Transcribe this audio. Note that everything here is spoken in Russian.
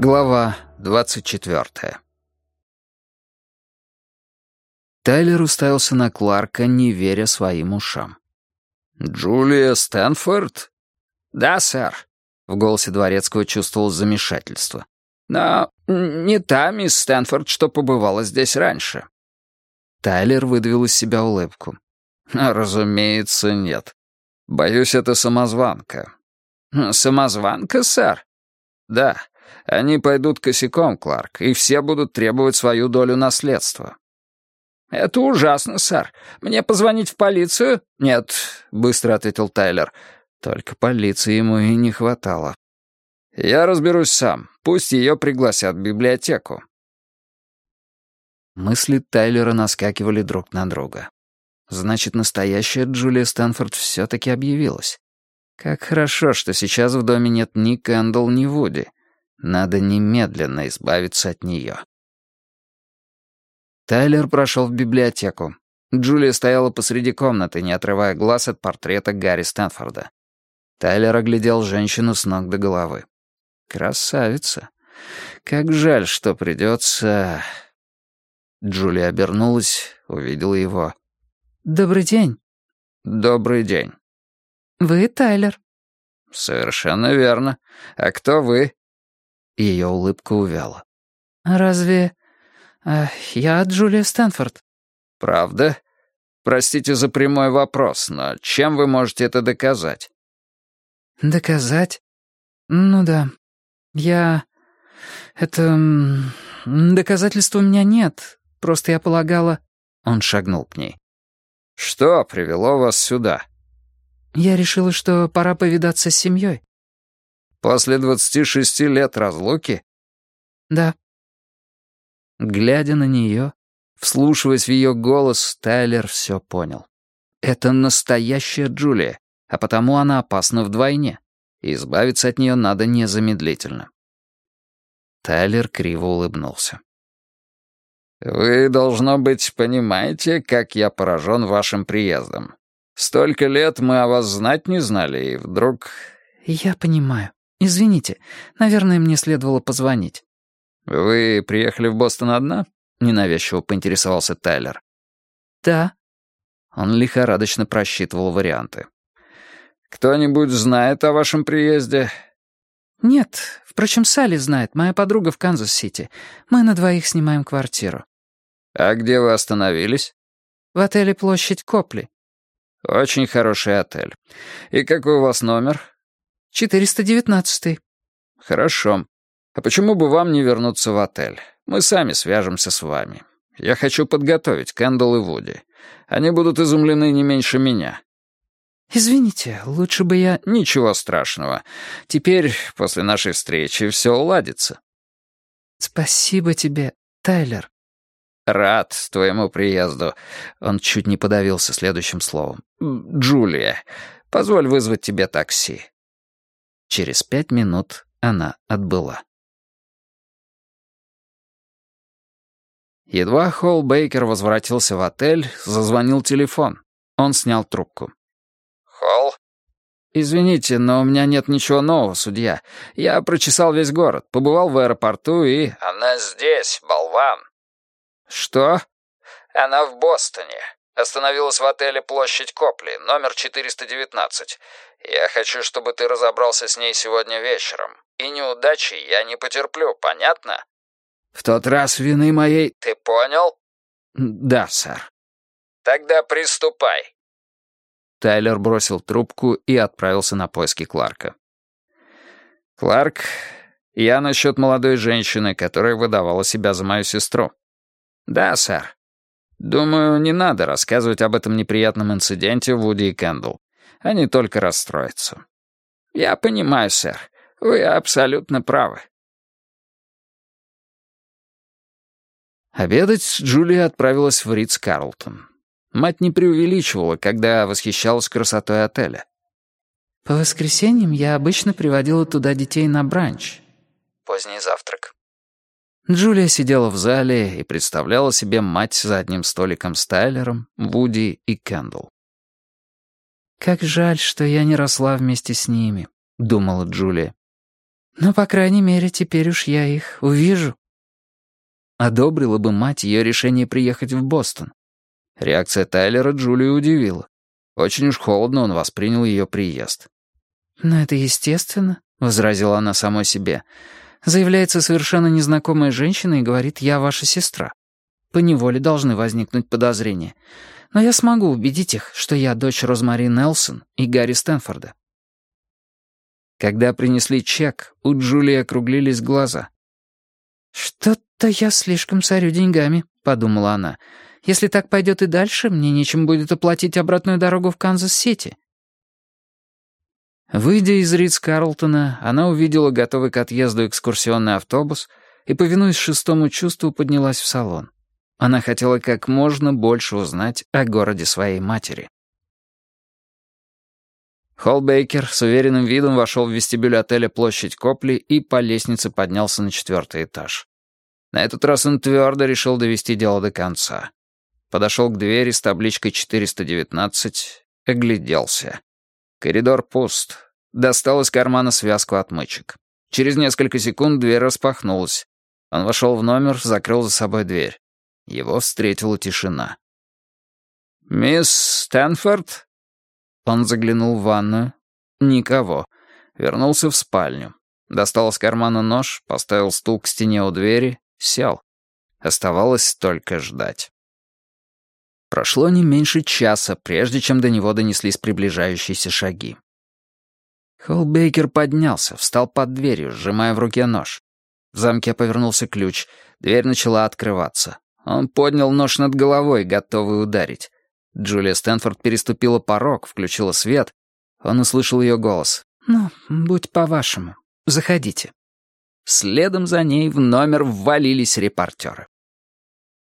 Глава 24. Тайлер уставился на Кларка, не веря своим ушам. «Джулия Стэнфорд?» «Да, сэр». В голосе дворецкого чувствовалось замешательство. «Но не та мисс Стэнфорд, что побывала здесь раньше». Тайлер выдавил из себя улыбку. «Разумеется, нет. Боюсь, это самозванка». «Самозванка, сэр?» «Да. Они пойдут косяком, Кларк, и все будут требовать свою долю наследства». «Это ужасно, сэр. Мне позвонить в полицию?» «Нет», — быстро ответил Тайлер. Только полиции ему и не хватало. «Я разберусь сам. Пусть ее пригласят в библиотеку». Мысли Тайлера наскакивали друг на друга. Значит, настоящая Джулия Стэнфорд все-таки объявилась. Как хорошо, что сейчас в доме нет ни Кэндалл, ни Вуди. Надо немедленно избавиться от нее. Тайлер прошел в библиотеку. Джулия стояла посреди комнаты, не отрывая глаз от портрета Гарри Стэнфорда. Тайлер оглядел женщину с ног до головы. Красавица. Как жаль, что придется... Джулия обернулась, увидела его. «Добрый день». «Добрый день». «Вы Тайлер». «Совершенно верно. А кто вы?» Ее улыбка увяла. «Разве... я Джулия Стэнфорд». «Правда? Простите за прямой вопрос, но чем вы можете это доказать?» «Доказать? Ну да. Доказательств у меня нет. Просто я полагала...» Он шагнул к ней. «Что привело вас сюда?» «Я решила, что пора повидаться с семьей». «После 26 лет разлуки?» «Да». Глядя на нее, вслушиваясь в ее голос, Тайлер все понял. Это настоящая Джулия, а потому она опасна вдвойне, и избавиться от нее надо незамедлительно. Тайлер криво улыбнулся. «Вы, должно быть, понимаете, как я поражен вашим приездом. Столько лет мы о вас знать не знали, и вдруг...» «Я понимаю. Извините, наверное, мне следовало позвонить». «Вы приехали в Бостон одна?» — ненавязчиво поинтересовался Тайлер. «Да». Он лихорадочно просчитывал варианты. «Кто-нибудь знает о вашем приезде?» «Нет. Впрочем, Салли знает, моя подруга в Канзас-Сити. Мы на двоих снимаем квартиру». «А где вы остановились?» «В отеле «Площадь Копли». «Очень хороший отель. И какой у вас номер?» 419-й. «Хорошо. А почему бы вам не вернуться в отель? Мы сами свяжемся с вами. Я хочу подготовить Кэндалл и Вуди. Они будут изумлены не меньше меня». «Извините, лучше бы я...» «Ничего страшного. Теперь, после нашей встречи, все уладится». «Спасибо тебе, Тайлер». «Рад твоему приезду». Он чуть не подавился следующим словом. «Джулия, позволь вызвать тебе такси». Через 5 минут она отбыла. Едва Холл Бейкер возвратился в отель, зазвонил телефон. Он снял трубку. «Холл?» «Извините, но у меня нет ничего нового, судья. Я прочесал весь город, побывал в аэропорту и...» «Она здесь, болван». «Что?» «Она в Бостоне. Остановилась в отеле «Площадь Копли», номер 419. Я хочу, чтобы ты разобрался с ней сегодня вечером. И неудачи я не потерплю, понятно?» «В тот раз вины моей...» «Ты понял?» «Да, сэр». «Тогда приступай». Тайлер бросил трубку и отправился на поиски Кларка. «Кларк, я насчет молодой женщины, которая выдавала себя за мою сестру». «Да, сэр. Думаю, не надо рассказывать об этом неприятном инциденте Вуди и Кэндалл. Они только расстроятся». «Я понимаю, сэр. Вы абсолютно правы». Обедать Джулия отправилась в Ритц-Карлтон. Мать не преувеличивала, когда восхищалась красотой отеля. «По воскресеньям я обычно приводила туда детей на бранч». Поздний завтрак. Джулия сидела в зале и представляла себе мать за одним столиком с Тайлером, Вуди и Кэндалл. «Как жаль, что я не росла вместе с ними», — думала Джулия. Но, по крайней мере, теперь уж я их увижу». Одобрила бы мать ее решение приехать в Бостон. Реакция Тайлера Джулию удивила. Очень уж холодно он воспринял ее приезд. «Но это естественно», — возразила она самой себе. «Заявляется совершенно незнакомая женщина и говорит: «Я ваша сестра». Поневоле должны возникнуть подозрения. Но я смогу убедить их, что я дочь Розмари Нелсон и Гарри Стэнфорда». Когда принесли чек, у Джулии округлились глаза. «Что-то я слишком сорю деньгами», — подумала она. «Если так пойдет и дальше, мне нечем будет оплатить обратную дорогу в Канзас-Сити». Выйдя из Ридс-Карлтона, она увидела готовый к отъезду экскурсионный автобус и, повинуясь шестому чувству, поднялась в салон. Она хотела как можно больше узнать о городе своей матери. Холл Бейкер с уверенным видом вошел в вестибюль отеля «Площадь Копли» и по лестнице поднялся на 4-й этаж. На этот раз он твердо решил довести дело до конца. Подошел к двери с табличкой 419, огляделся. Коридор пуст. Достал из кармана связку отмычек. Через несколько секунд дверь распахнулась. Он вошел в номер, закрыл за собой дверь. Его встретила тишина. «Мисс Стэнфорд?» Он заглянул в ванную. Никого. Вернулся в спальню. Достал из кармана нож, поставил стул к стене у двери, сел. Оставалось только ждать. Прошло не меньше часа, прежде чем до него донеслись приближающиеся шаги. Холл Бейкер поднялся, встал под дверью, сжимая в руке нож. В замке повернулся ключ, дверь начала открываться. Он поднял нож над головой, готовый ударить. Джулия Стэнфорд переступила порог, включила свет. Он услышал ее голос. «Ну, будь по-вашему. Заходите». Следом за ней в номер ввалились репортеры.